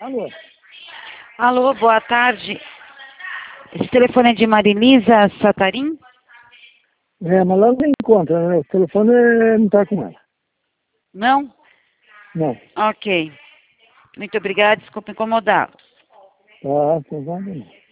Alô? Alô, boa tarde. Esse telefone é de Marilisa Satarim? É, mas ela não encontra, né? O telefone não está com ela. Não? Não. Ok. Muito obrigada, desculpa incomodá-lo. Tá, não vai não.